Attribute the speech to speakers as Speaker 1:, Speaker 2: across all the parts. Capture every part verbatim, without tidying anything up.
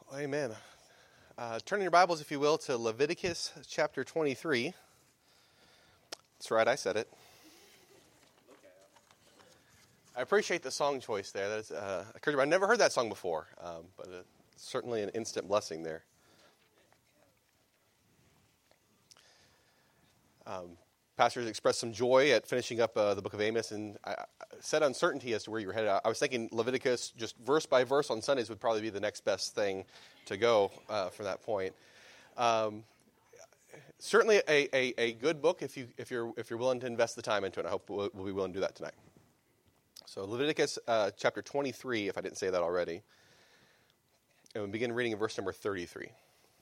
Speaker 1: Amen. Uh, turn in your Bibles, if you will, to Leviticus chapter twenty-three. That's right, I said it. I appreciate the song choice there. That's uh, I've never heard that song before, um, but uh, certainly an instant blessing there. Um, Pastors expressed some joy at finishing up uh, the book of Amos, and I, I said uncertainty as to where you were headed. I was thinking Leviticus, just verse by verse on Sundays, would probably be the next best thing to go uh, from that point. Um, certainly a, a, a good book if you if you're if you're willing to invest the time into it. I hope we'll, we'll be willing to do that tonight. So Leviticus uh, chapter twenty-three, if I didn't say that already, and we begin reading in verse number thirty-three.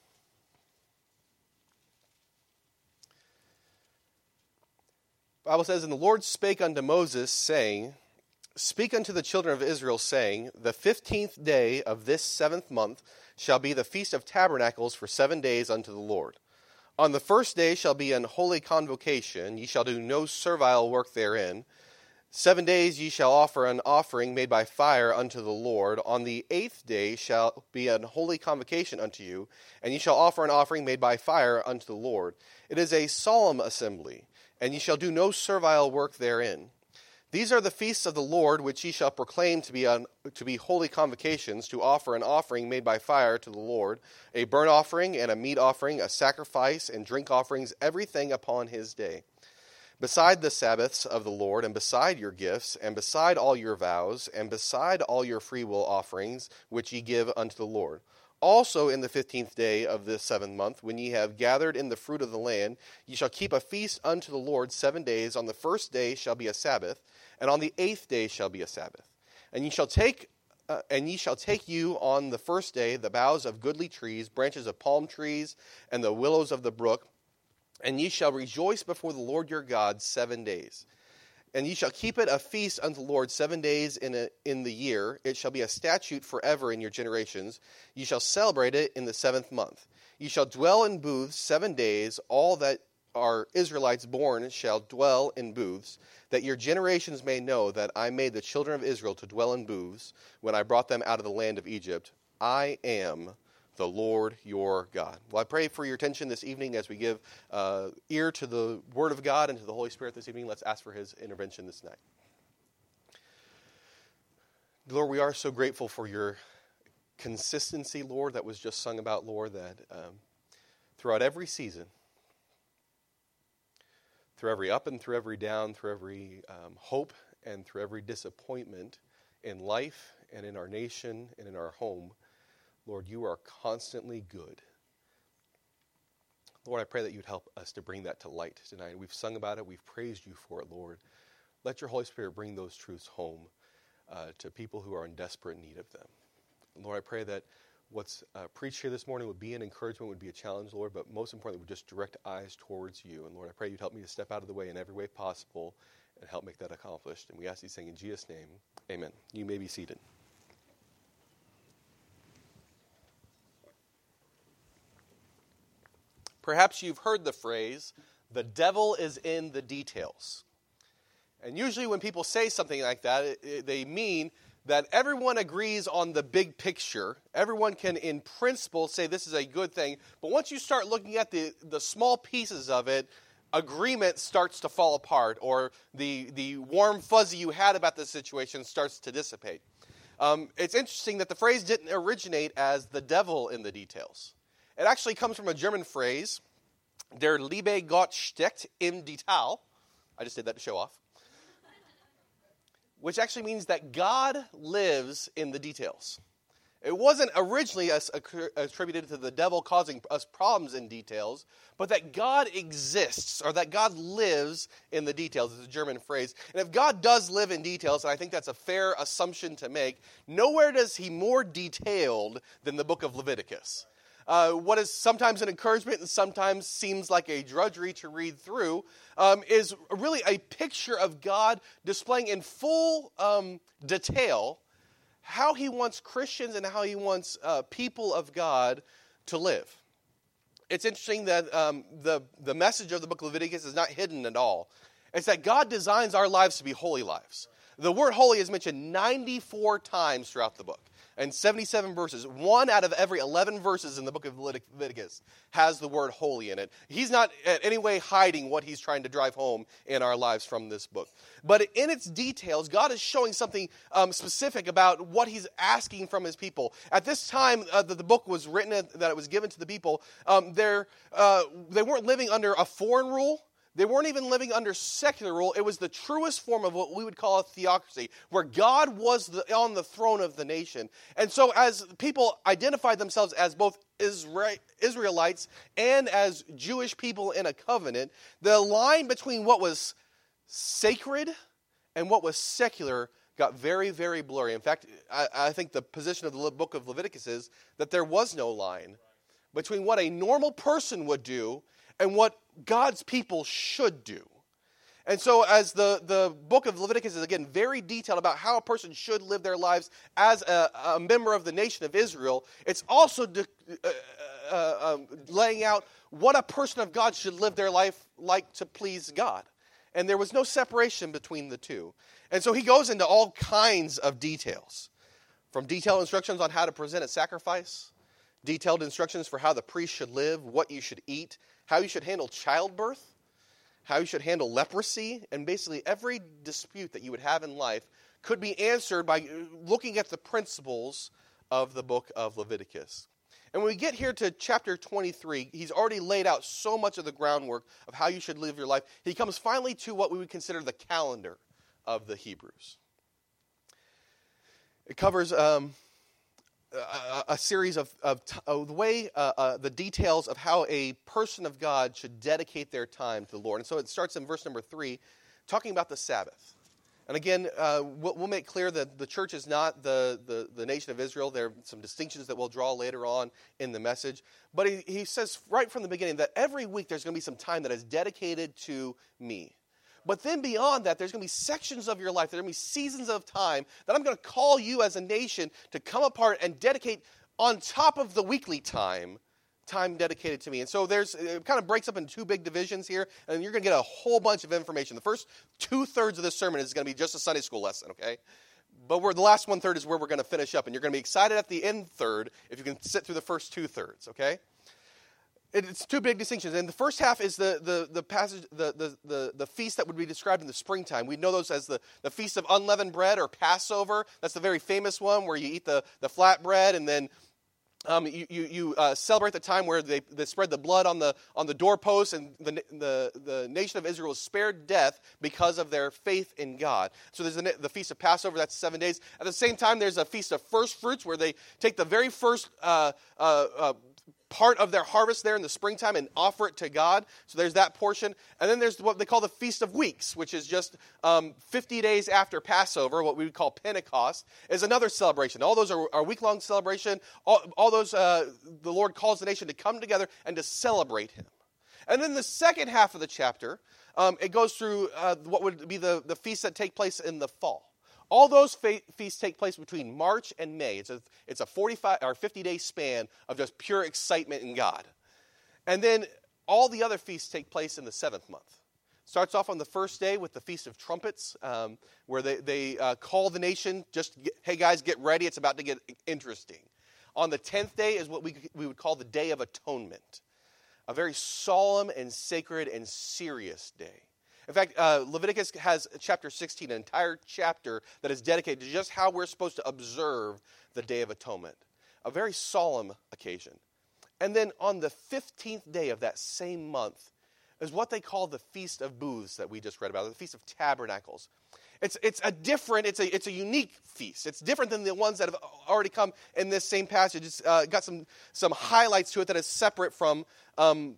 Speaker 1: The Bible says, "And the Lord spake unto Moses, saying, Speak unto the children of Israel, saying, The fifteenth day of this seventh month shall be the feast of tabernacles for seven days unto the Lord. On the first day shall be an holy convocation, ye shall do no servile work therein. Seven days ye shall offer an offering made by fire unto the Lord. On the eighth day shall be an holy convocation unto you, and ye shall offer an offering made by fire unto the Lord. It is a solemn assembly, and ye shall do no servile work therein. These are the feasts of the Lord, which ye shall proclaim to be un, to be holy convocations, to offer an offering made by fire to the Lord, a burnt offering and a meat offering, a sacrifice and drink offerings, everything upon his day. Beside the Sabbaths of the Lord, and beside your gifts, and beside all your vows, and beside all your freewill offerings, which ye give unto the Lord. Also in the fifteenth day of this seventh month, when ye have gathered in the fruit of the land, ye shall keep a feast unto the Lord seven days. On the first day shall be a Sabbath, and on the eighth day shall be a Sabbath. And ye shall take uh, and ye shall take you on the first day the boughs of goodly trees, branches of palm trees, and the willows of the brook, and ye shall rejoice before the Lord your God seven days. And ye shall keep it a feast unto the Lord seven days in a, in the year. It shall be a statute forever in your generations. Ye shall celebrate it in the seventh month. Ye shall dwell in booths seven days. All that are Israelites born shall dwell in booths, that your generations may know that I made the children of Israel to dwell in booths when I brought them out of the land of Egypt. I am the Lord your God." Well, I pray for your attention this evening as we give uh, ear to the Word of God and to the Holy Spirit this evening. Let's ask for His intervention this night. Lord, we are so grateful for your consistency, Lord, that was just sung about, Lord, that um, throughout every season, through every up and through every down, through every um, hope and through every disappointment in life and in our nation and in our home, Lord, you are constantly good. Lord, I pray that you'd help us to bring that to light tonight. We've sung about it. We've praised you for it, Lord. Let your Holy Spirit bring those truths home uh, to people who are in desperate need of them. Lord, I pray that what's uh, preached here this morning would be an encouragement, would be a challenge, Lord, but most importantly, would just direct eyes towards you. And Lord, I pray you'd help me to step out of the way in every way possible and help make that accomplished. And we ask these things in Jesus' name. Amen. You may be seated. Perhaps you've heard the phrase, "the devil is in the details." And usually when people say something like that, it, it, they mean that everyone agrees on the big picture. Everyone can, in principle, say this is a good thing. But once you start looking at the, the small pieces of it, agreement starts to fall apart, or the, the warm fuzzy you had about the situation starts to dissipate. Um, it's interesting that the phrase didn't originate as "the devil in the details." It actually comes from a German phrase, "Der liebe Gott steckt im Detail." I just did that to show off. Which actually means that God lives in the details. It wasn't originally attributed to the devil causing us problems in details, but that God exists, or that God lives in the details. It's a German phrase. And if God does live in details, and I think that's a fair assumption to make, nowhere does he more detailed than the book of Leviticus. Uh, what is sometimes an encouragement and sometimes seems like a drudgery to read through um, is really a picture of God displaying in full um, detail how he wants Christians and how he wants uh, people of God to live. It's interesting that um, the, the message of the book of Leviticus is not hidden at all. It's that God designs our lives to be holy lives. The word holy is mentioned ninety-four times throughout the book. and seventy-seven verses. One out of every eleven verses in the book of Leviticus has the word holy in it. He's not in any way hiding what he's trying to drive home in our lives from this book. But in its details, God is showing something um, specific about what he's asking from his people. At this time uh, that the book was written, that it was given to the people, um, uh, they weren't living under a foreign rule. They weren't even living under secular rule. It was the truest form of what we would call a theocracy, where God was the, on the throne of the nation. And so as people identified themselves as both Isra- Israelites and as Jewish people in a covenant, the line between what was sacred and what was secular got very, very blurry. In fact, I, I think the position of the book of Leviticus is that there was no line between what a normal person would do and what God's people should do. And so as the, the book of Leviticus is, again, very detailed about how a person should live their lives as a, a member of the nation of Israel, it's also de, uh, uh, um, laying out what a person of God should live their life like to please God. And there was no separation between the two. And so he goes into all kinds of details, from detailed instructions on how to present a sacrifice, detailed instructions for how the priest should live, what you should eat, how you should handle childbirth, how you should handle leprosy, and basically every dispute that you would have in life could be answered by looking at the principles of the book of Leviticus. And when we get here to chapter twenty-three, he's already laid out so much of the groundwork of how you should live your life. He comes finally to what we would consider the calendar of the Hebrews. It covers um, a, a series of, of, of the way, uh, uh, the details of how a person of God should dedicate their time to the Lord. And so it starts in verse number three, talking about the Sabbath. And again, uh, we'll, we'll make clear that the church is not the, the, the nation of Israel. There are some distinctions that we'll draw later on in the message. But he, he says right from the beginning that every week there's going to be some time that is dedicated to me. But then beyond that, there's going to be sections of your life, there are going to be seasons of time that I'm going to call you as a nation to come apart and dedicate on top of the weekly time, time dedicated to me. And so there's, it kind of breaks up into two big divisions here, and you're going to get a whole bunch of information. The first two-thirds of this sermon is going to be just a Sunday school lesson, okay? But we're, the last one-third is where we're going to finish up, and you're going to be excited at the end third if you can sit through the first two-thirds, okay? It's two big distinctions. And the first half is the the the passage, the, the, the, the feast that would be described in the springtime. We know those as the, the Feast of Unleavened Bread or Passover. That's the very famous one where you eat the, the flat bread and then um, you you, you uh, celebrate the time where they, they spread the blood on the on the doorposts, and the, the the nation of Israel was spared death because of their faith in God. So there's the, the Feast of Passover. That's seven days. At the same time, there's a Feast of First Fruits where they take the very first uh, uh, uh, part of their harvest there in the springtime and offer it to God. So there's that portion. And then there's what they call the Feast of Weeks, which is just um, fifty days after Passover, what we would call Pentecost, is another celebration. All those are, are week-long celebration. All, all those, uh, the Lord calls the nation to come together and to celebrate him. And then the second half of the chapter, um, it goes through uh, what would be the, the feasts that take place in the fall. All those fe- feasts take place between March and May. It's a it's a forty-five or fifty-day span of just pure excitement in God. And then all the other feasts take place in the seventh month. Starts off on the first day with the Feast of Trumpets, um, where they, they uh, call the nation, just, get, hey guys, get ready, it's about to get interesting. On the tenth day is what we, we would call the Day of Atonement, a very solemn and sacred and serious day. In fact, uh, Leviticus has chapter sixteen, an entire chapter that is dedicated to just how we're supposed to observe the Day of Atonement. A very solemn occasion. And then on the fifteenth day of that same month is what they call the Feast of Booths that we just read about, the Feast of Tabernacles. It's it's a different, it's a it's a unique feast. It's different than the ones that have already come in this same passage. It's uh, got some some highlights to it that is separate from um,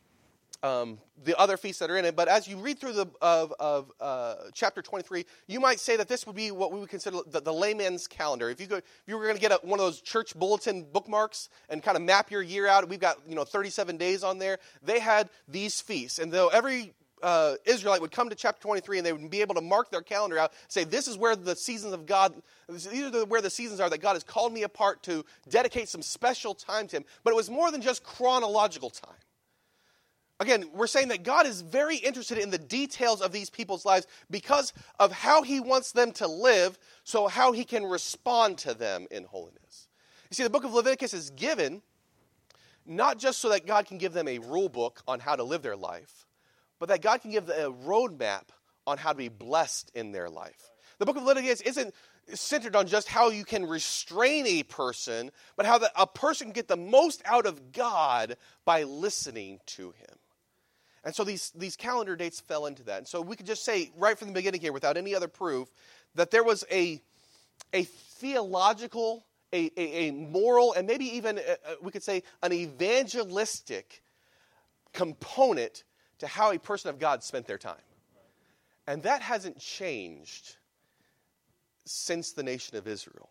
Speaker 1: Um, the other feasts that are in it. But as you read through the of, of uh, chapter twenty-three, you might say that this would be what we would consider the, the layman's calendar. If you could, if you were going to get a, one of those church bulletin bookmarks and kind of map your year out, we've got you know thirty-seven days on there. They had these feasts, and though every uh, Israelite would come to chapter twenty-three and they would be able to mark their calendar out, say this is where the seasons of God, these are where the seasons are that God has called me apart to dedicate some special time to Him. But it was more than just chronological time. Again, we're saying that God is very interested in the details of these people's lives because of how he wants them to live, so how he can respond to them in holiness. You see, the book of Leviticus is given not just so that God can give them a rule book on how to live their life, but that God can give them a roadmap on how to be blessed in their life. The book of Leviticus isn't centered on just how you can restrain a person, but how the, a person can get the most out of God by listening to him. And so these, these calendar dates fell into that. And so we could just say right from the beginning here, without any other proof, that there was a, a theological, a, a, a moral, and maybe even, a, we could say, an evangelistic component to how a person of God spent their time. And that hasn't changed since the nation of Israel.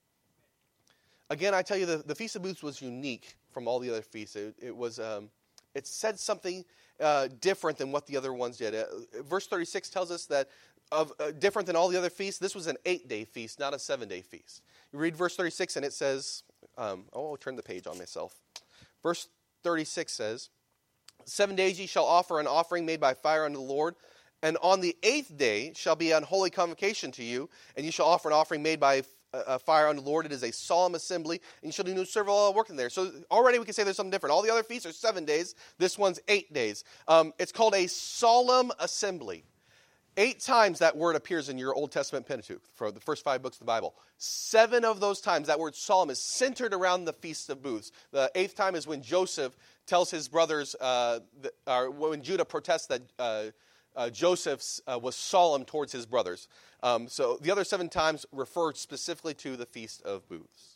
Speaker 1: Again, I tell you, the, the Feast of Booths was unique from all the other feasts. It, it was, um, it said something uh, different than what the other ones did. Uh, verse thirty-six tells us that of uh, different than all the other feasts, this was an eight-day feast, not a seven-day feast. You read verse thirty-six, and it says, um, oh, I'll turn the page on myself. Verse thirty-six says, seven days ye shall offer an offering made by fire unto the Lord. And on the eighth day shall be an holy convocation to you, and you shall offer an offering made by uh, fire unto the Lord. It is a solemn assembly, and you shall do no servile work in there. So already we can say there's something different. All the other feasts are seven days. This one's eight days. Um, it's called a solemn assembly. Eight times that word appears in your Old Testament Pentateuch, for the first five books of the Bible. Seven of those times, that word solemn is centered around the Feast of Booths. The eighth time is when Joseph tells his brothers, uh, the, or when Judah protests that uh, Uh, Joseph uh, was solemn towards his brothers. Um, so the other seven times referred specifically to the Feast of Booths.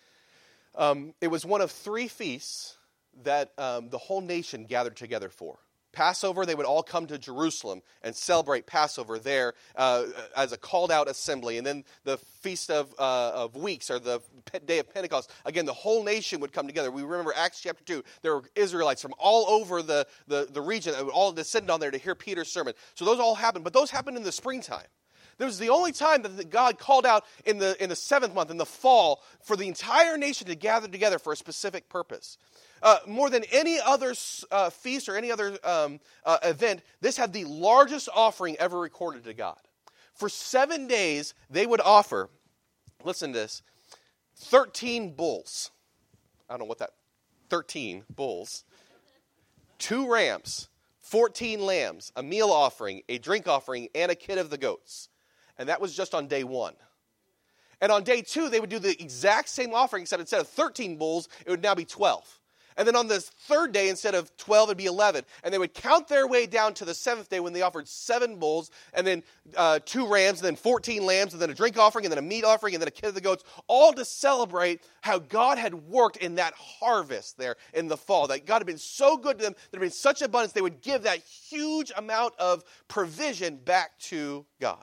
Speaker 1: Um, it was one of three feasts that um, the whole nation gathered together for. Passover, they would all come to Jerusalem and celebrate Passover there uh, as a called-out assembly. And then the Feast of, uh, of Weeks, or the Day of Pentecost, again, the whole nation would come together. We remember Acts chapter two. There were Israelites from all over the, the, the region that would all descend on there to hear Peter's sermon. So those all happened, but those happened in the springtime. This was the only time that God called out in the, in the seventh month, in the fall, for the entire nation to gather together for a specific purpose. Uh, more than any other uh, feast or any other um, uh, event, this had the largest offering ever recorded to God. For seven days, they would offer, listen to this, thirteen bulls. I don't know what that, thirteen bulls. Two rams, fourteen lambs, a meal offering, a drink offering, and a kid of the goats. And that was just on day one. And on day two, they would do the exact same offering, except instead of thirteen bulls, it would now be twelve. And then on the third day, instead of twelve, it would be eleven. And they would count their way down to the seventh day when they offered seven bulls, and then uh, two rams, and then fourteen lambs, and then a drink offering, and then a meat offering, and then a kid of the goats, all to celebrate how God had worked in that harvest there in the fall. That God had been so good to them, there had been such abundance, they would give that huge amount of provision back to God.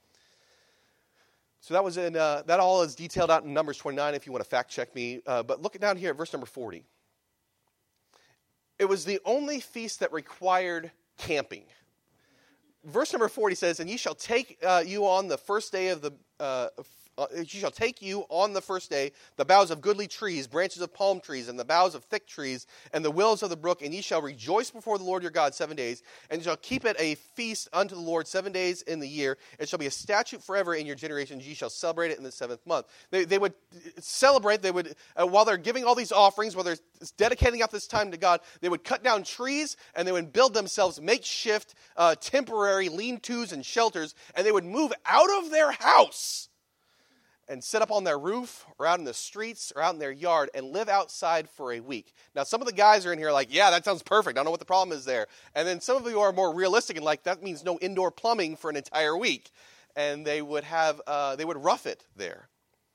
Speaker 1: So that was in uh, that all is detailed out in Numbers twenty-nine if you want to fact check me. Uh, but look down here at verse number forty. It was the only feast that required camping. Verse number forty says, "And ye shall take uh, you on the first day of the uh, uh, ye shall take you on the first day the boughs of goodly trees, branches of palm trees, and the boughs of thick trees, and the willows of the brook, and ye shall rejoice before the Lord your God seven days, and ye shall keep it a feast unto the Lord seven days in the year. It shall be a statute forever in your generations. Ye shall celebrate it in the seventh month." They, they would celebrate. They would uh, while they're giving all these offerings, while they're dedicating up this time to God, they would cut down trees and they would build themselves makeshift, uh, temporary lean-tos and shelters, and they would move out of their house and sit up on their roof or out in the streets or out in their yard and live outside for a week. Now, some of the guys are in here like, yeah, that sounds perfect. I don't know what the problem is there. And then some of you are more realistic and like, that means no indoor plumbing for an entire week. And they would have, uh, they would rough it there.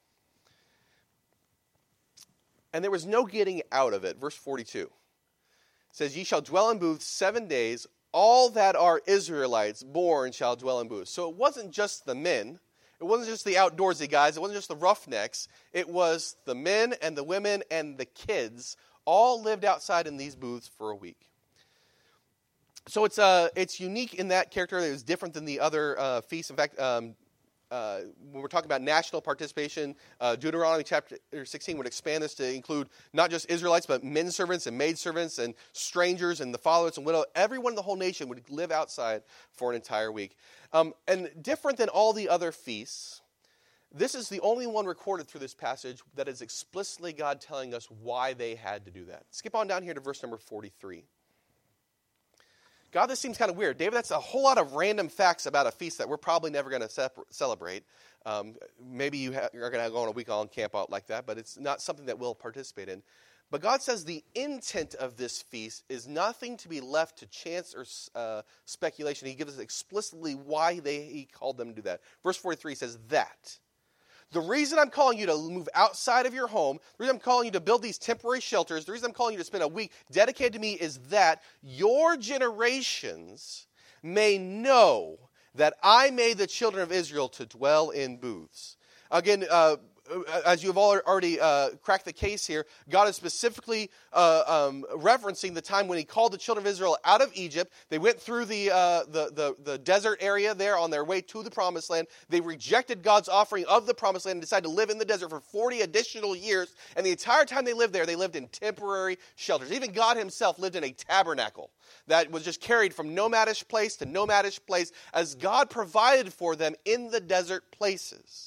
Speaker 1: And there was no getting out of it. Verse forty-two says, "Ye shall dwell in booths seven days. All that are Israelites born shall dwell in booths." So it wasn't just the men. It wasn't just the outdoorsy guys. It wasn't just the roughnecks. It was the men and the women and the kids all lived outside in these booths for a week. So it's uh, it's unique in that character. It was different than the other uh, feasts. In fact, um, uh, when we're talking about national participation, uh, Deuteronomy chapter sixteen would expand this to include not just Israelites, but men servants and maid servants and strangers and the fatherless and widow. Everyone in the whole nation would live outside for an entire week. Um, and different than all the other feasts, this is the only one recorded through this passage that is explicitly God telling us why they had to do that. Skip on down here to verse number forty-three. God, this seems kind of weird. David, that's a whole lot of random facts about a feast that we're probably never going to separ- celebrate. Um, maybe you ha- are going to go on a week-long camp out like that, but it's not something that we'll participate in. But God says the intent of this feast is nothing to be left to chance or uh, speculation. He gives us explicitly why they, he called them to do that. Verse forty-three says that. The reason I'm calling you to move outside of your home, the reason I'm calling you to build these temporary shelters, the reason I'm calling you to spend a week dedicated to me is that your generations may know that I made the children of Israel to dwell in booths. Again, uh, as you have already uh, cracked the case here, God is specifically uh, um, referencing the time when he called the children of Israel out of Egypt. They went through the, uh, the, the, the desert area there on their way to the promised land. They rejected God's offering of the promised land and decided to live in the desert for forty additional years. And the entire time they lived there, they lived in temporary shelters. Even God himself lived in a tabernacle that was just carried from nomadish place to nomadish place as God provided for them in the desert places.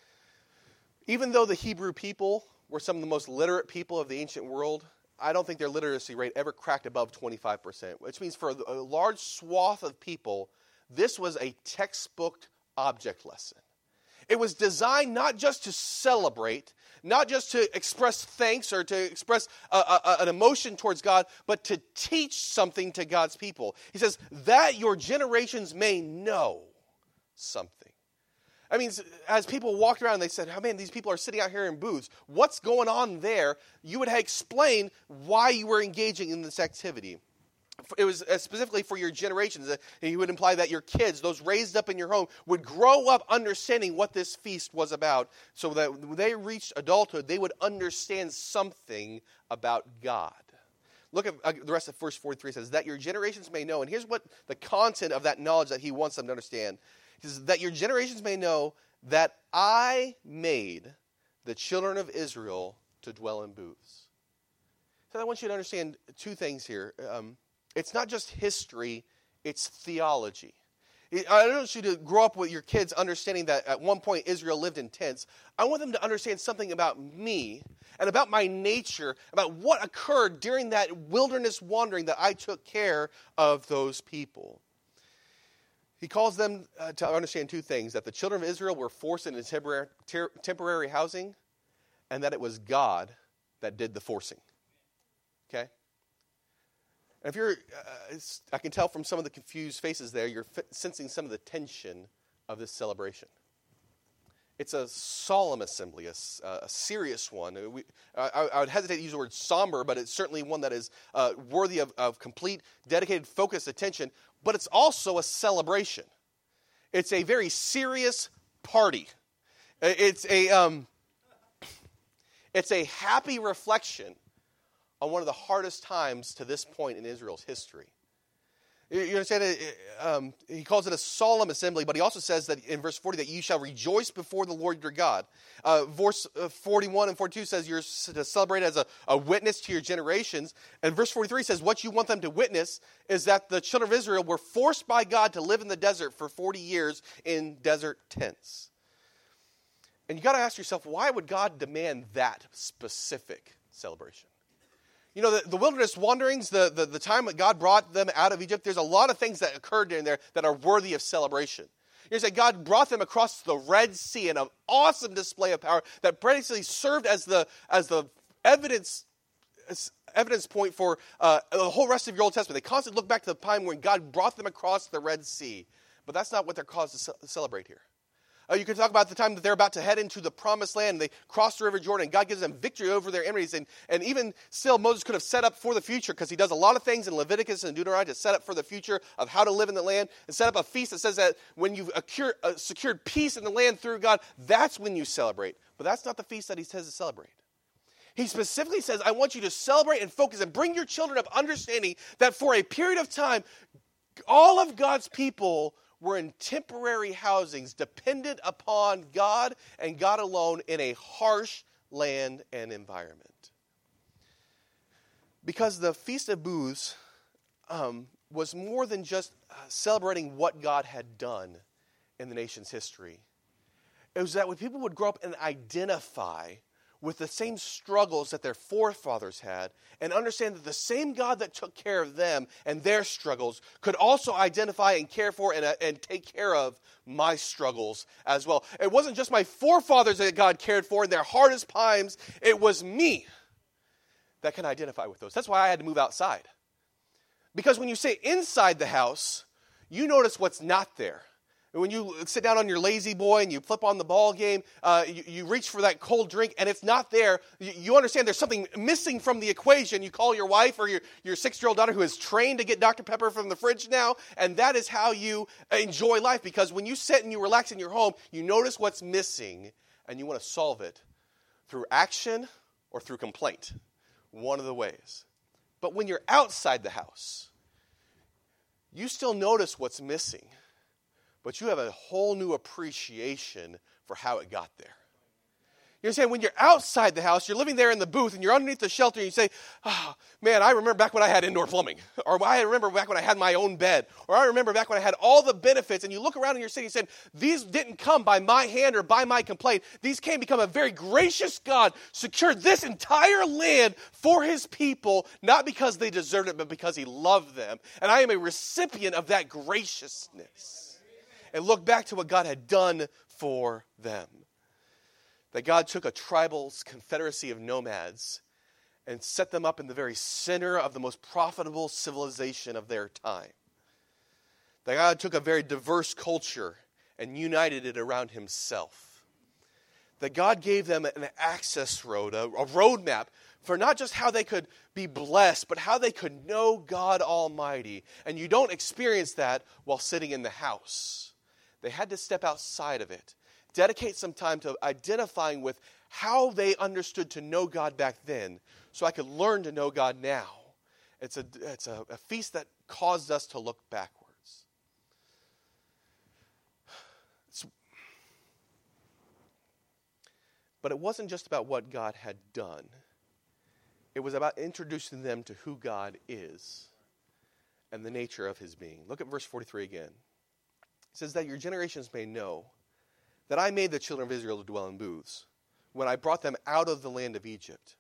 Speaker 1: Even though the Hebrew people were some of the most literate people of the ancient world, I don't think their literacy rate ever cracked above twenty-five percent, which means for a large swath of people, this was a textbook object lesson. It was designed not just to celebrate, not just to express thanks or to express a, a, an emotion towards God, but to teach something to God's people. He says, that your generations may know something. I mean, as people walked around and they said, oh man, these people are sitting out here in booths. What's going on there? You would explain why you were engaging in this activity. It was specifically for your generations. He would imply that your kids, those raised up in your home, would grow up understanding what this feast was about so that when they reached adulthood, they would understand something about God. Look at uh, the rest of verse forty-three. It says, that your generations may know. And here's what the content of that knowledge that he wants them to understand. He says, that your generations may know that I made the children of Israel to dwell in booths. So I want you to understand two things here. Um, it's not just history, it's theology. I don't want you to grow up with your kids understanding that at one point Israel lived in tents. I want them to understand something about me and about my nature, about what occurred during that wilderness wandering that I took care of those people. He calls them uh, to understand two things, that the children of Israel were forced into temporary, ter- temporary housing, and that it was God that did the forcing. Okay? And if you're, uh, I can tell from some of the confused faces there, you're f- sensing some of the tension of this celebration. It's a solemn assembly, a, a serious one. We, I, I would hesitate to use the word somber, but it's certainly one that is uh, worthy of, of complete, dedicated, focused attention. But it's also a celebration. It's a very serious party. It's a, um, it's a happy reflection on one of the hardest times to this point in Israel's history. You understand? It, um, he calls it a solemn assembly, but he also says that in verse forty that you shall rejoice before the Lord your God. Uh, verse forty-one and forty-two says you're to celebrate as a, a witness to your generations. And verse forty-three says what you want them to witness is that the children of Israel were forced by God to live in the desert for forty years in desert tents. And you got to ask yourself, why would God demand that specific celebration? You know, the, the wilderness wanderings, the, the, the time that God brought them out of Egypt, there's a lot of things that occurred in there that are worthy of celebration. You say God brought them across the Red Sea in an awesome display of power that basically served as the as the evidence as evidence point for uh, the whole rest of your Old Testament. They constantly look back to the time when God brought them across the Red Sea. But that's not what they're caused to ce- celebrate here. Uh, you can talk about the time that they're about to head into the promised land. They cross the River Jordan. And God gives them victory over their enemies. And, and even still, Moses could have set up for the future because he does a lot of things in Leviticus and Deuteronomy to set up for the future of how to live in the land and set up a feast that says that when you've accrued, uh, secured peace in the land through God, that's when you celebrate. But that's not the feast that he says to celebrate. He specifically says, I want you to celebrate and focus and bring your children up understanding that for a period of time, all of God's people were in temporary housings, dependent upon God and God alone in a harsh land and environment. Because the Feast of Booths um, was more than just uh, celebrating what God had done in the nation's history. It was that when people would grow up and identify with the same struggles that their forefathers had and understand that the same God that took care of them and their struggles could also identify and care for and, uh, and take care of my struggles as well. It wasn't just my forefathers that God cared for in their hardest times. It was me that can identify with those. That's why I had to move outside. Because when you say inside the house, you notice what's not there. And when you sit down on your lazy boy and you flip on the ball game, uh, you, you reach for that cold drink and it's not there. You, you understand there's something missing from the equation. You call your wife or your, your six-year-old daughter who is trained to get Doctor Pepper from the fridge now, and that is how you enjoy life. Because when you sit and you relax in your home, you notice what's missing and you want to solve it through action or through complaint. One of the ways. But when you're outside the house, you still notice what's missing. But you have a whole new appreciation for how it got there. You understand, when you're outside the house, you're living there in the booth, and you're underneath the shelter, and you say, oh, man, I remember back when I had indoor plumbing. Or I remember back when I had my own bed. Or I remember back when I had all the benefits. And you look around in your city and say, these didn't come by my hand or by my complaint. These came because a very gracious God secured this entire land for his people, not because they deserved it, but because he loved them. And I am a recipient of that graciousness. And look back to what God had done for them. That God took a tribal confederacy of nomads and set them up in the very center of the most profitable civilization of their time. That God took a very diverse culture and united it around himself. That God gave them an access road, a, a roadmap for not just how they could be blessed, but how they could know God Almighty. And you don't experience that while sitting in the house. They had to step outside of it. Dedicate some time to identifying with how they understood to know God back then so I could learn to know God now. It's a, it's a, a feast that caused us to look backwards. It's, but it wasn't just about what God had done. It was about introducing them to who God is and the nature of his being. Look at verse forty-three again. It says that your generations may know that I made the children of Israel to dwell in booths when I brought them out of the land of Egypt.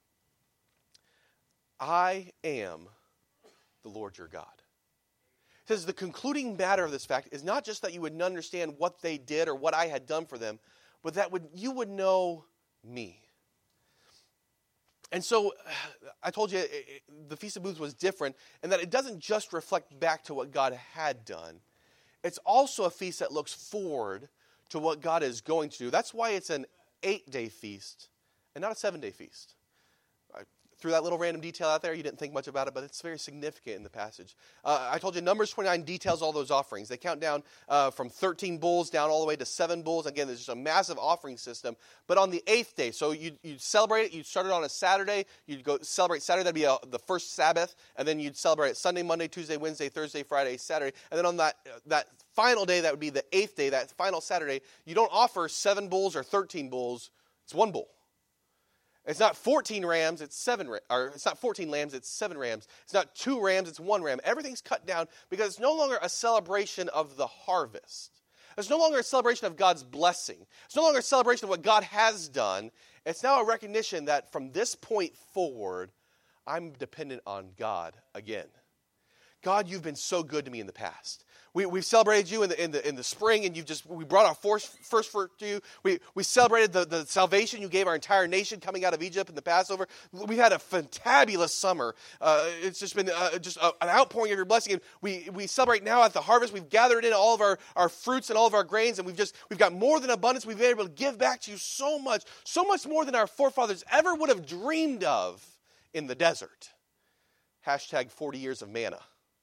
Speaker 1: I am the Lord your God. It says the concluding matter of this fact is not just that you would understand what they did or what I had done for them, but that would you would know me. And so I told you it, it, the Feast of Booths was different in that it doesn't just reflect back to what God had done. It's also a feast that looks forward to what God is going to do. That's why it's an eight-day feast and not a seven-day feast. I threw that little random detail out there. You didn't think much about it, but it's very significant in the passage. Uh, I told you Numbers twenty-nine details all those offerings. They count down uh, from thirteen bulls down all the way to seven bulls. Again, there's just a massive offering system. But on the eighth day, so you'd, you'd celebrate it. You'd start it on a Saturday. You'd go celebrate Saturday. That'd be a, the first Sabbath. And then you'd celebrate Sunday, Monday, Tuesday, Wednesday, Thursday, Friday, Saturday. And then on that that final day, that would be the eighth day, that final Saturday, you don't offer seven bulls or thirteen bulls. It's one bull. It's not fourteen rams, it's seven, or it's not fourteen lambs, it's seven rams. It's not two rams, it's one ram. Everything's cut down because it's no longer a celebration of the harvest. It's no longer a celebration of God's blessing. It's no longer a celebration of what God has done. It's now a recognition that from this point forward, I'm dependent on God again. God, you've been so good to me in the past. We, we've celebrated you in the, in the in the spring, and you've just we brought our first, first fruit to you. We we celebrated the, the salvation you gave our entire nation coming out of Egypt in the Passover. We've had a fantabulous summer. Uh, it's just been uh, just a, an outpouring of your blessing. And we we celebrate now at the harvest. We've gathered in all of our, our fruits and all of our grains, and we've just we've got more than abundance. We've been able to give back to you so much, so much more than our forefathers ever would have dreamed of in the desert. Hashtag forty years of manna.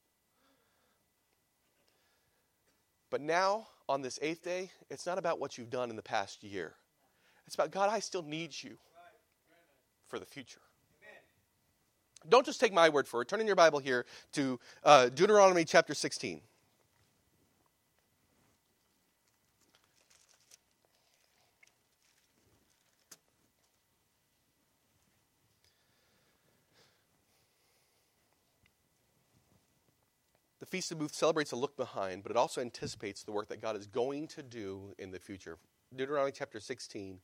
Speaker 1: But now, on this eighth day, it's not about what you've done in the past year. It's about, God, I still need you for the future. Don't just take my word for it. Turn in your Bible here to uh, Deuteronomy chapter sixteen. The Feast of Booths celebrates a look behind, but it also anticipates the work that God is going to do in the future. Deuteronomy chapter sixteen,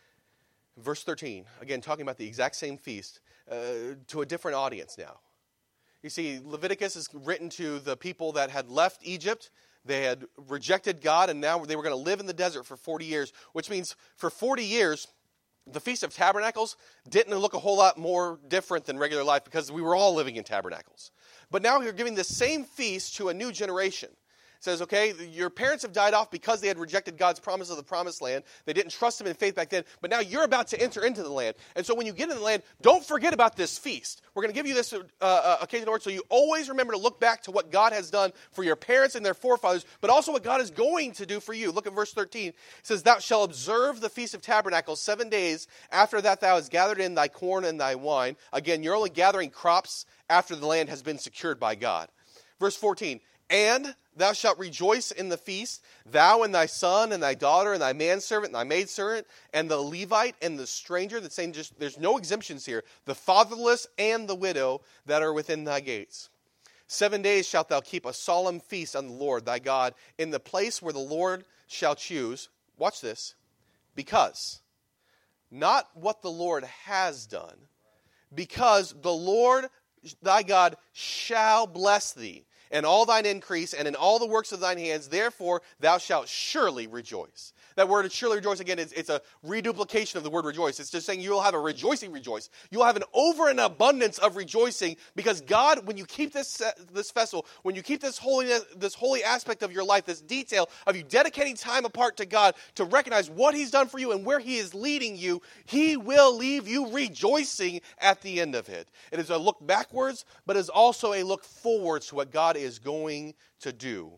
Speaker 1: verse thirteen, again, talking about the exact same feast uh, to a different audience now. You see, Leviticus is written to the people that had left Egypt. They had rejected God, and now they were going to live in the desert for forty years, which means for forty years, the Feast of Tabernacles didn't look a whole lot more different than regular life because we were all living in tabernacles. But now you're giving the same feast to a new generation. It says, okay, your parents have died off because they had rejected God's promise of the promised land. They didn't trust him in faith back then, but now you're about to enter into the land. And so when you get in the land, don't forget about this feast. We're going to give you this uh, uh, occasion, Lord, so you always remember to look back to what God has done for your parents and their forefathers, but also what God is going to do for you. Look at verse thirteen. It says, thou shalt observe the Feast of Tabernacles seven days. After that thou hast gathered in thy corn and thy wine. Again, you're only gathering crops after the land has been secured by God. Verse fourteen, and thou shalt rejoice in the feast, thou and thy son and thy daughter and thy manservant and thy maidservant and the Levite and the stranger. That's saying just there's no exemptions here. The fatherless and the widow that are within thy gates. Seven days shalt thou keep a solemn feast unto the Lord thy God in the place where the Lord shall choose. Watch this. Because, not what the Lord has done, because the Lord thy God shall bless thee and all thine increase, and in all the works of thine hands, therefore thou shalt surely rejoice. That word surely rejoice, again, it's, it's a reduplication of the word rejoice. It's just saying you will have a rejoicing rejoice. You will have an over and abundance of rejoicing, because God, when you keep this this festival, when you keep this holy, this holy aspect of your life, this detail of you dedicating time apart to God to recognize what he's done for you and where he is leading you, he will leave you rejoicing at the end of it. It is a look backwards, but it is also a look forwards to what God is going to do.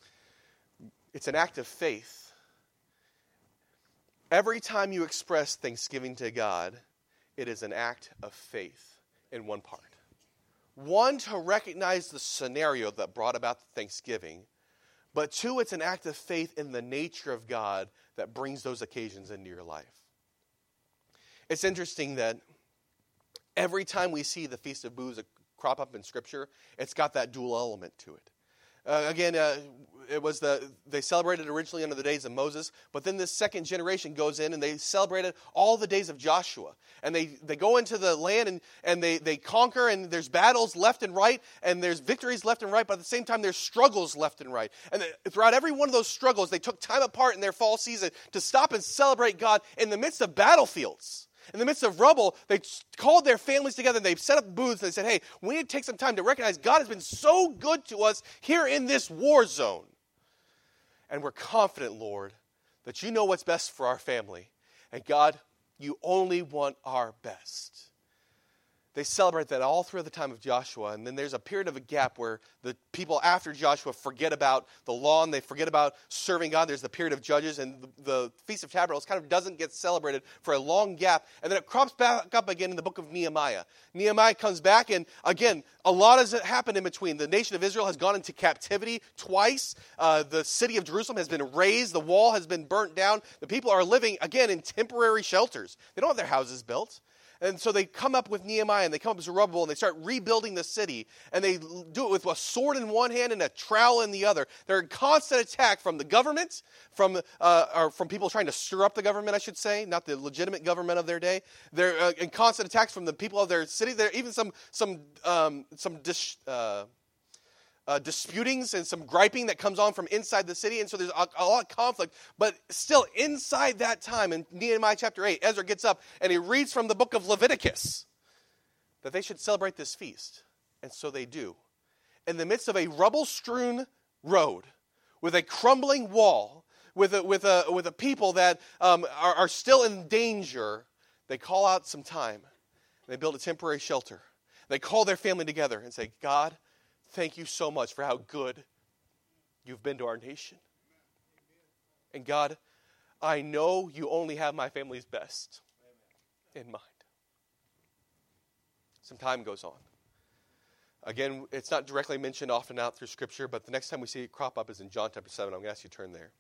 Speaker 1: It's an act of faith. Every time you express thanksgiving to God, it is an act of faith in one part. One, to recognize the scenario that brought about the thanksgiving, but two, it's an act of faith in the nature of God that brings those occasions into your life. It's interesting that every time we see the Feast of Booths crop up in Scripture, it's got that dual element to it. Uh, again, uh, it was the they celebrated originally under the days of Moses, but then this second generation goes in and they celebrated all the days of Joshua. And they, they go into the land and, and they, they conquer, and there's battles left and right, and there's victories left and right, but at the same time there's struggles left and right. And they, throughout every one of those struggles, they took time apart in their fall season to stop and celebrate God in the midst of battlefields. In the midst of rubble, they called their families together, and they set up booths, and they said, hey, we need to take some time to recognize God has been so good to us here in this war zone. And we're confident, Lord, that you know what's best for our family. And God, you only want our best. They celebrate that all through the time of Joshua, and then there's a period of a gap where the people after Joshua forget about the law and they forget about serving God. There's the period of Judges, and the, the Feast of Tabernacles kind of doesn't get celebrated for a long gap, and then it crops back up again in the book of Nehemiah. Nehemiah comes back, and again, a lot has happened in between. The nation of Israel has gone into captivity twice. Uh, the city of Jerusalem has been razed. The wall has been burnt down. The people are living, again, in temporary shelters. They don't have their houses built. And so they come up with Nehemiah, and they come up with Zerubbabel, and they start rebuilding the city. And they do it with a sword in one hand and a trowel in the other. They're in constant attack from the government, from uh, or from people trying to stir up the government, I should say, not the legitimate government of their day. They're uh, in constant attacks from the people of their city. There are even some some um, some dis, uh, Uh, disputings and some griping that comes on from inside the city, and so there's a, a lot of conflict. But still, inside that time, in Nehemiah chapter eight, Ezra gets up and he reads from the book of Leviticus that they should celebrate this feast, and so they do. In the midst of a rubble-strewn road, with a crumbling wall, with a with a with a people that um, are, are still in danger, they call out some time. They build a temporary shelter. They call their family together and say, God, thank you so much for how good you've been to our nation. And God, I know you only have my family's best in mind. Some time goes on. Again, it's not directly mentioned often out through Scripture, but the next time we see it crop up is in John chapter seven. I'm going to ask you to turn there.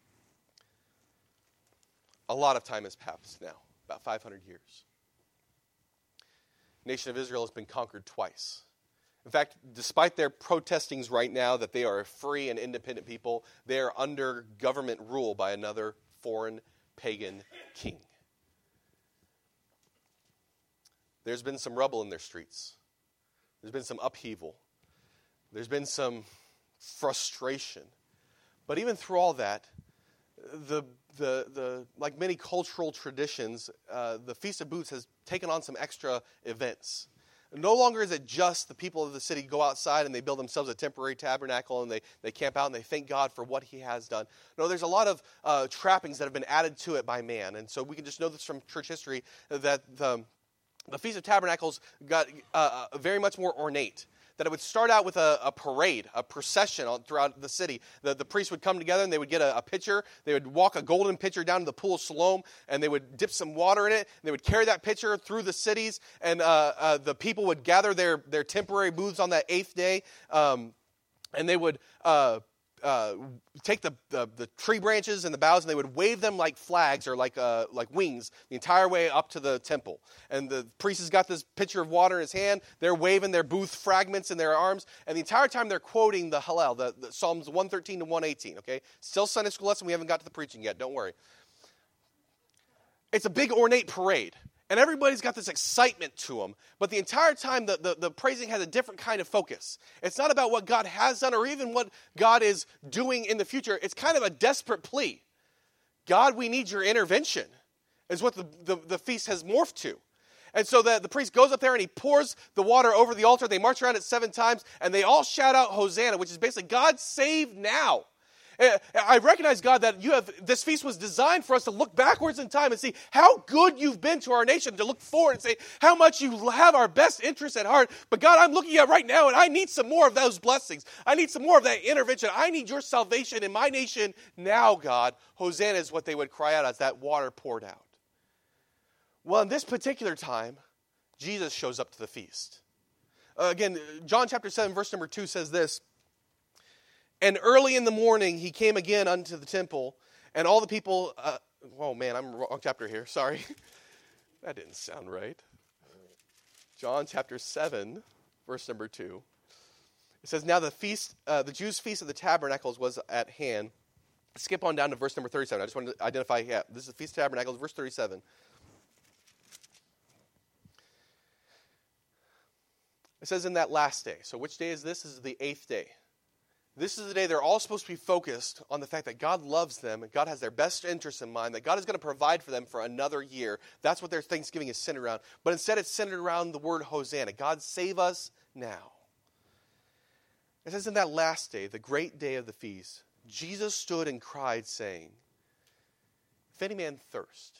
Speaker 1: A lot of time has passed now, about five hundred years. The nation of Israel has been conquered twice. In fact, despite their protestings right now that they are a free and independent people, they are under government rule by another foreign pagan king. There's been some rubble in their streets. There's been some upheaval. There's been some frustration. But even through all that, the the the like many cultural traditions, uh, the Feast of Booths has taken on some extra events. No longer is it just the people of the city go outside and they build themselves a temporary tabernacle and they, they camp out and they thank God for what he has done. No, there's a lot of uh, trappings that have been added to it by man. And so we can just know this from church history that the, the Feast of Tabernacles got uh, very much more ornate. That it would start out with a, a parade, a procession throughout the city. The, the priests would come together and they would get a, a pitcher. They would walk a golden pitcher down to the pool of Siloam and they would dip some water in it. And they would carry that pitcher through the cities and uh, uh, the people would gather their, their temporary booths on that eighth day. Um, and they would uh, uh, take the, the, the tree branches and the boughs and they would wave them like flags or like uh, like wings the entire way up to the temple. And the priest has got this pitcher of water in his hand. They're waving their booth fragments in their arms. And the entire time they're quoting the Hallel, the, the Psalms one thirteen to one eighteen. Okay, still Sunday school lesson. We haven't got to the preaching yet. Don't worry. It's a big ornate parade. And everybody's got this excitement to them. But the entire time, the, the, the praising has a different kind of focus. It's not about what God has done or even what God is doing in the future. It's kind of a desperate plea. God, we need your intervention, is what the, the, the feast has morphed to. And so the, the priest goes up there and he pours the water over the altar. They march around it seven times and they all shout out Hosanna, which is basically, God save now. I recognize, God, that you have this feast was designed for us to look backwards in time and see how good you've been to our nation, to look forward and say how much you have our best interests at heart. But God, I'm looking at right now and I need some more of those blessings. I need some more of that intervention. I need your salvation in my nation now, God. Hosanna is what they would cry out as that water poured out. Well, in this particular time, Jesus shows up to the feast. Uh, again, John chapter seven, verse number two says this. And early in the morning, he came again unto the temple, and all the people, uh, oh man, I'm wrong chapter here, sorry. That didn't sound right. John chapter seven, verse number two. It says, now the feast, uh, the Jews' feast of the tabernacles was at hand. Skip on down to verse number thirty-seven. I just wanted to identify, yeah, this is the Feast of Tabernacles, verse thirty-seven. It says, in that last day. So which day is this? This is the eighth day. This is the day they're all supposed to be focused on the fact that God loves them, and God has their best interests in mind, that God is going to provide for them for another year. That's what their Thanksgiving is centered around. But instead it's centered around the word Hosanna. God, save us now. It says, in that last day, the great day of the feast, Jesus stood and cried, saying, if any man thirst.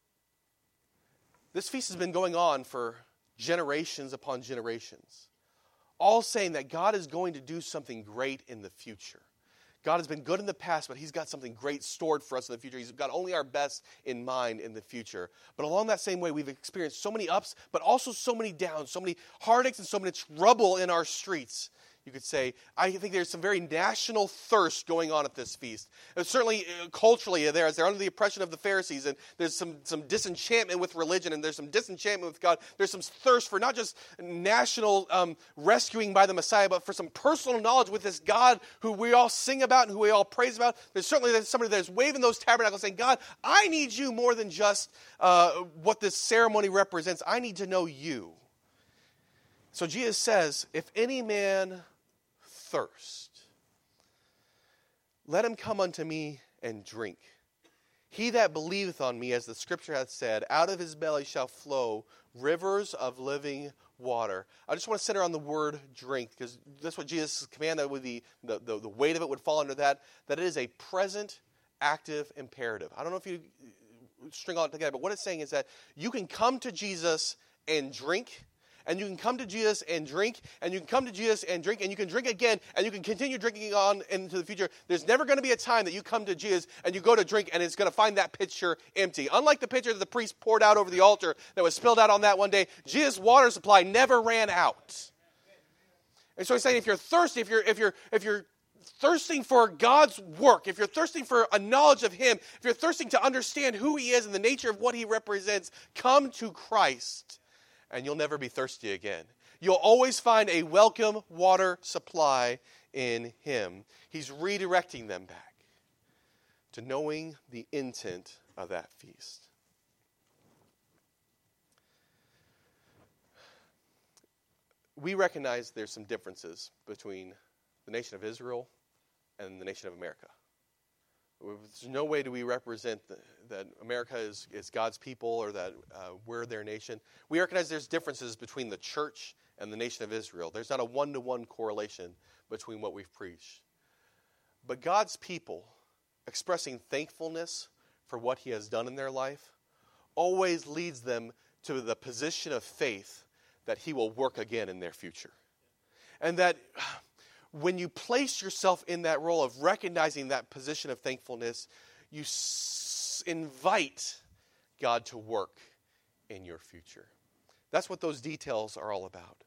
Speaker 1: This feast has been going on for generations upon generations. All saying that God is going to do something great in the future. God has been good in the past, but he's got something great stored for us in the future. He's got only our best in mind in the future. But along that same way, we've experienced so many ups, but also so many downs, so many heartaches and so many trouble in our streets. You could say, I think there's some very national thirst going on at this feast. And certainly, uh, culturally, there, as they're under the oppression of the Pharisees, and there's some, some disenchantment with religion, and there's some disenchantment with God. There's some thirst for not just national um, rescuing by the Messiah, but for some personal knowledge with this God who we all sing about and who we all praise about. There's certainly there's somebody that's waving those tabernacles saying, God, I need you more than just uh, what this ceremony represents. I need to know you. So Jesus says, if any man thirst, let him come unto me and drink. He that believeth on me, as the scripture hath said, out of his belly shall flow rivers of living water. I just want to center on the word drink, because that's what Jesus' command, that would be, the, the, the weight of it would fall under that, that it is a present, active imperative. I don't know if you string all it together, but what it's saying is that you can come to Jesus and drink, and you can come to Jesus and drink, and you can come to Jesus and drink, and you can drink again, and you can continue drinking on into the future. There's never going to be a time that you come to Jesus and you go to drink, and it's going to find that pitcher empty. Unlike the pitcher that the priest poured out over the altar that was spilled out on that one day, Jesus' water supply never ran out. And so he's saying, if you're thirsty, if you're if you're if you're thirsting for God's work, if you're thirsting for a knowledge of him, if you're thirsting to understand who he is and the nature of what he represents, come to Christ. And you'll never be thirsty again. You'll always find a welcome water supply in him. He's redirecting them back to knowing the intent of that feast. We recognize there's some differences between the nation of Israel and the nation of America. There's no way do we represent the, that America is, is God's people or that uh, we're their nation. We recognize there's differences between the church and the nation of Israel. There's not a one-to-one correlation between what we've preached. But God's people expressing thankfulness for what he has done in their life always leads them to the position of faith that he will work again in their future. And that when you place yourself in that role of recognizing that position of thankfulness, you s- invite God to work in your future. That's what those details are all about.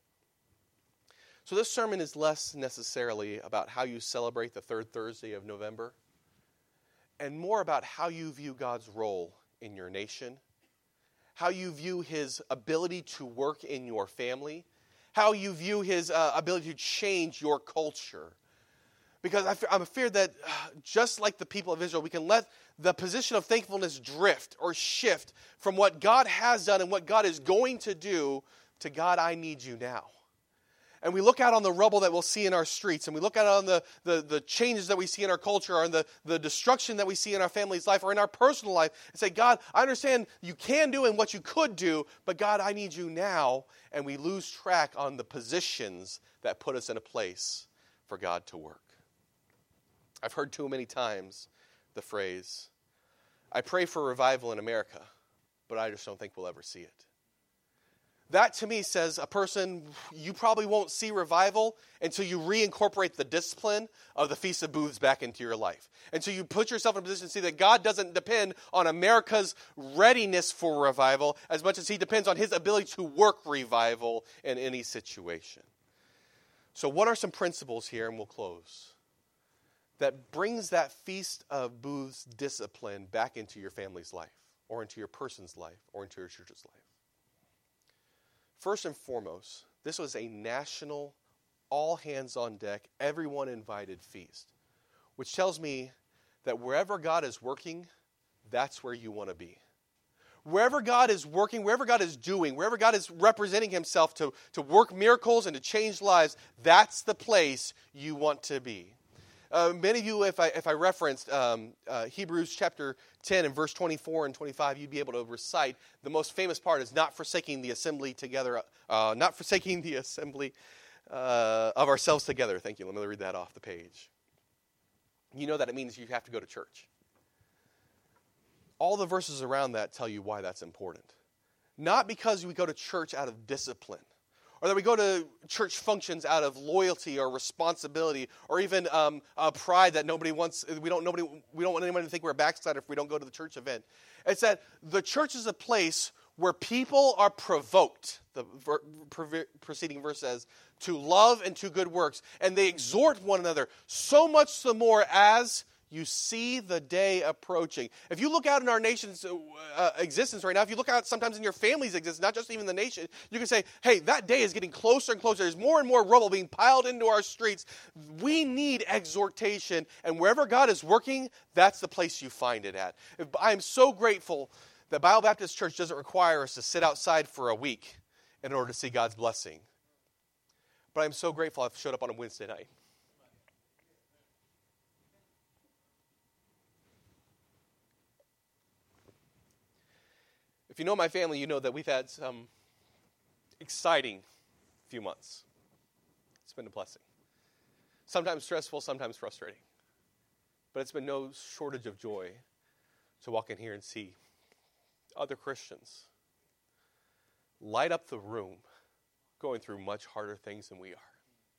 Speaker 1: So this sermon is less necessarily about how you celebrate the third Thursday of November, and more about how you view God's role in your nation, how you view his ability to work in your family, how you view his uh, ability to change your culture. Because I f- I'm afraid that uh, just like the people of Israel, we can let the position of thankfulness drift or shift from what God has done and what God is going to do to God, I need you now. And we look out on the rubble that we'll see in our streets, and we look out on the, the, the changes that we see in our culture, or in the, the destruction that we see in our family's life, or in our personal life, and say, God, I understand you can do and what you could do, but God, I need you now. And we lose track on the positions that put us in a place for God to work. I've heard too many times the phrase, I pray for revival in America, but I just don't think we'll ever see it. That to me says a person, you probably won't see revival until you reincorporate the discipline of the Feast of Booths back into your life. Until you put yourself in a position to see that God doesn't depend on America's readiness for revival as much as he depends on his ability to work revival in any situation. So what are some principles here, and we'll close, that brings that Feast of Booths discipline back into your family's life, or into your person's life, or into your church's life? First and foremost, this was a national, all-hands-on-deck, everyone-invited feast, which tells me that wherever God is working, that's where you want to be. Wherever God is working, wherever God is doing, wherever God is representing himself to, to work miracles and to change lives, that's the place you want to be. Uh, many of you, if I if I referenced um, uh, Hebrews chapter ten and verse twenty-four and twenty-five, you'd be able to recite the most famous part is not forsaking the assembly together, uh, not forsaking the assembly uh, of ourselves together. Thank you. Let me read that off the page. You know that it means you have to go to church. All the verses around that tell you why that's important. Not because we go to church out of discipline, or that we go to church functions out of loyalty or responsibility, or even um, uh, pride that nobody wants. We don't. Nobody. We don't want anyone to think we're a backslider if we don't go to the church event. It's that the church is a place where people are provoked. The ver- pre- preceding verse says to love and to good works, and they exhort one another so much the more as you see the day approaching. If you look out in our nation's uh, existence right now, if you look out sometimes in your family's existence, not just even the nation, you can say, hey, that day is getting closer and closer. There's more and more rubble being piled into our streets. We need exhortation, and wherever God is working, that's the place you find it at. I am so grateful that Bible Baptist Church doesn't require us to sit outside for a week in order to see God's blessing. But I'm so grateful I've showed up on a Wednesday night. If you know my family, you know that we've had some exciting few months. It's been a blessing. Sometimes stressful, sometimes frustrating. But it's been no shortage of joy to walk in here and see other Christians light up the room going through much harder things than we are.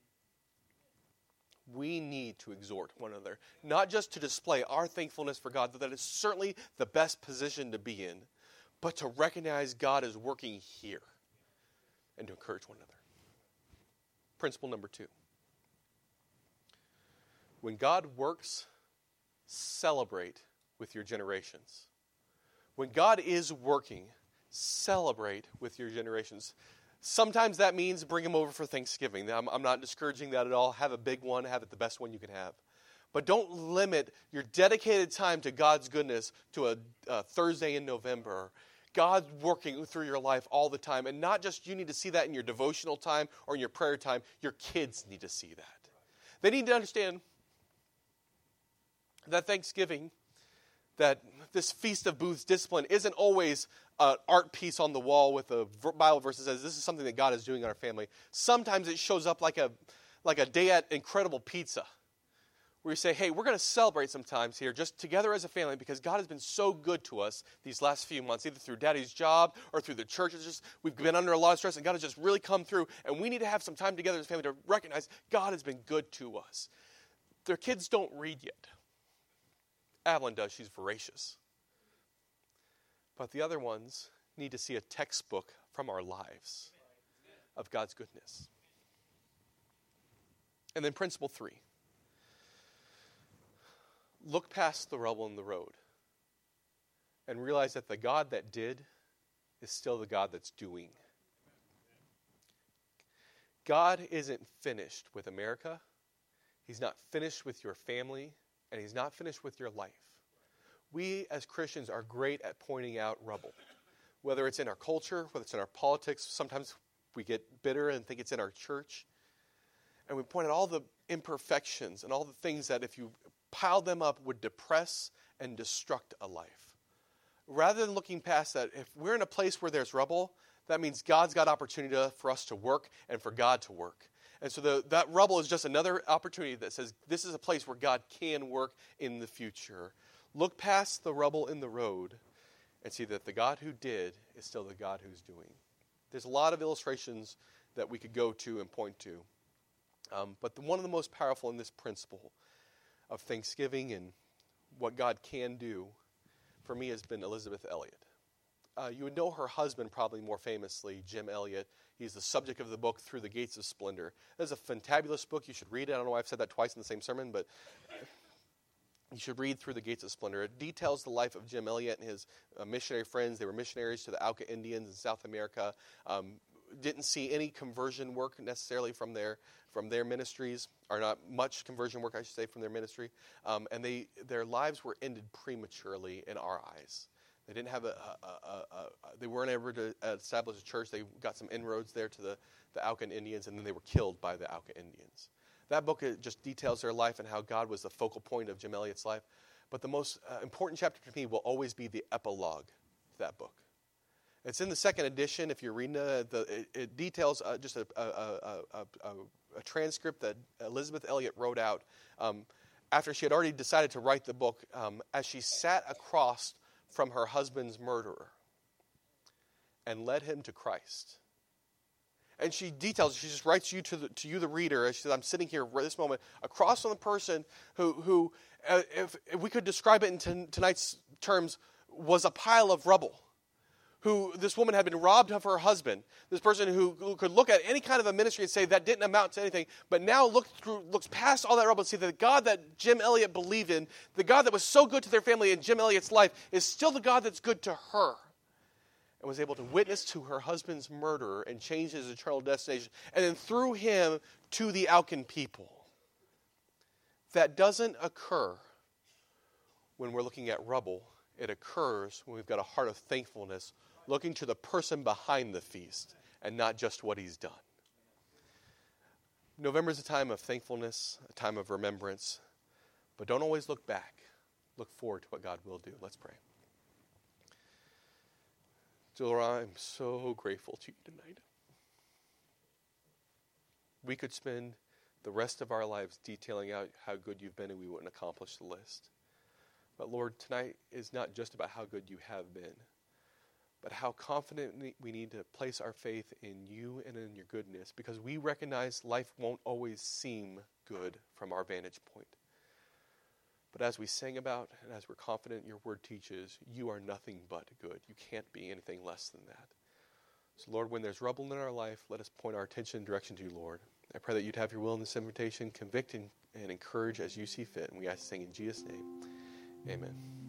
Speaker 1: We need to exhort one another, not just to display our thankfulness for God, that is certainly the best position to be in, but to recognize God is working here and to encourage one another. Principle number two. When God works, celebrate with your generations. When God is working, celebrate with your generations. Sometimes that means bring them over for Thanksgiving. I'm, I'm not discouraging that at all. Have a big one. Have it the best one you can have. But don't limit your dedicated time to God's goodness to a, a Thursday in November. God's working through your life all the time. And not just you need to see that in your devotional time or in your prayer time. Your kids need to see that. They need to understand that Thanksgiving, that this Feast of Booths discipline isn't always an art piece on the wall with a Bible verse that says this is something that God is doing in our family. Sometimes it shows up like a like a day at Incredible Pizza, where you say, hey, we're going to celebrate sometimes here just together as a family because God has been so good to us these last few months, either through Daddy's job or through the church. It's just, we've been under a lot of stress, and God has just really come through, and we need to have some time together as a family to recognize God has been good to us. Their kids don't read yet. Adeline does. She's voracious. But the other ones need to see a textbook from our lives of God's goodness. And then principle three. Look past the rubble in the road and realize that the God that did is still the God that's doing. God isn't finished with America. He's not finished with your family, and he's not finished with your life. We as Christians are great at pointing out rubble, whether it's in our culture, whether it's in our politics. Sometimes we get bitter and think it's in our church. And we point out all the imperfections and all the things that if you pile them up would depress and destruct a life. Rather than looking past that, if we're in a place where there's rubble, that means God's got opportunity to, for us to work and for God to work. And so the, that rubble is just another opportunity that says this is a place where God can work in the future. Look past the rubble in the road and see that the God who did is still the God who's doing. There's a lot of illustrations that we could go to and point to. Um, but the, one of the most powerful in this principle of Thanksgiving and what God can do for me has been Elisabeth Elliot. Uh, you would know her husband probably more famously, Jim Elliot. He's the subject of the book Through the Gates of Splendor. That's a fantabulous book. You should read it. I don't know why I've said that twice in the same sermon, but you should read Through the Gates of Splendor. It details the life of Jim Elliot and his uh, missionary friends. They were missionaries to the Auca Indians in South America. Um, didn't see any conversion work necessarily from their from their ministries, or not much conversion work, I should say, from their ministry. Um, and they their lives were ended prematurely in our eyes. They didn't have a, a, a, a, a they weren't able to establish a church. They got some inroads there to the, the Auca Indians, and then they were killed by the Auca Indians. That book just details their life and how God was the focal point of Jim Elliot's life. But the most uh, important chapter to me will always be the epilogue to that book. It's in the second edition. If you're reading the, the it, it details uh, just a, a, a, a, a transcript that Elisabeth Elliot wrote out um, after she had already decided to write the book, um, as she sat across from her husband's murderer and led him to Christ. And she details, she just writes you to the, to you, the reader, as she says, I'm sitting here at this moment, across from the person who, who uh, if, if we could describe it in t- tonight's terms, was a pile of rubble. Who this woman had been robbed of her husband. This person who, who could look at any kind of a ministry and say that didn't amount to anything, but now look through, looks past all that rubble and see that the God that Jim Elliot believed in, the God that was so good to their family in Jim Elliot's life, is still the God that's good to her. And was able to witness to her husband's murderer and change his eternal destination. And then through him to the Aucan people. That doesn't occur when we're looking at rubble. It occurs when we've got a heart of thankfulness, looking to the person behind the feast and not just what he's done. November is a time of thankfulness, a time of remembrance. But don't always look back. Look forward to what God will do. Let's pray. Dear Lord, I'm so grateful to you tonight. We could spend the rest of our lives detailing out how good you've been and we wouldn't accomplish the list. But Lord, tonight is not just about how good you have been, but how confident we need to place our faith in you and in your goodness, because we recognize life won't always seem good from our vantage point. But as we sang about and as we're confident your word teaches, you are nothing but good. You can't be anything less than that. So Lord, when there's rubble in our life, let us point our attention and direction to you, Lord. I pray that you'd have your will in this invitation, convict and, and encourage as you see fit. And we ask this thing in Jesus' name. Amen.